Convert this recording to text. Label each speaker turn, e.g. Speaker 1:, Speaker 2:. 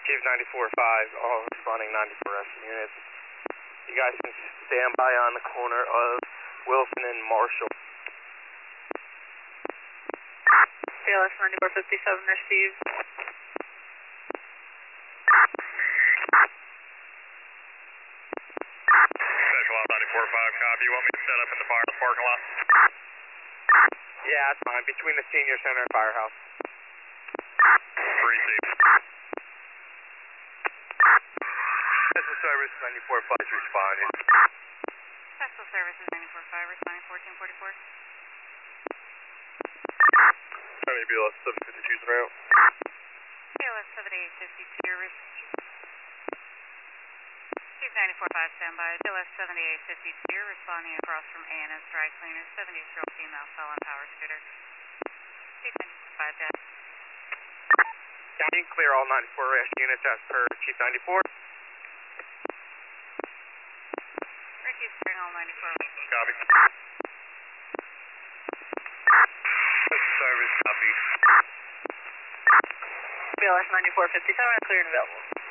Speaker 1: Chief 94-5, all responding 94 rescue units. You guys can stand by on the corner of Wilson and Marshall.
Speaker 2: BLS 9457 received.
Speaker 3: Special Ops 94-5, copy. You want me to set up in the parking lot?
Speaker 1: Yeah, that's fine. Between the senior center and firehouse.
Speaker 3: Received.
Speaker 1: Special Service 94-5 is responding.
Speaker 2: Special Services 94-5 responding 1444.
Speaker 3: How many BLS 752s in route?
Speaker 2: BLS 7852 Chief 94-5 standby. BLS 7852 responding across from A&S Dry Cleaner. 70-year-old female fell on power scooter. Chief 94-5 dead.
Speaker 1: County clear all 94 rescue units as per Chief 94.
Speaker 2: Ricky's clearing all 94.
Speaker 3: Copy. Special Service, copy.
Speaker 2: BLS 9457 clear and available.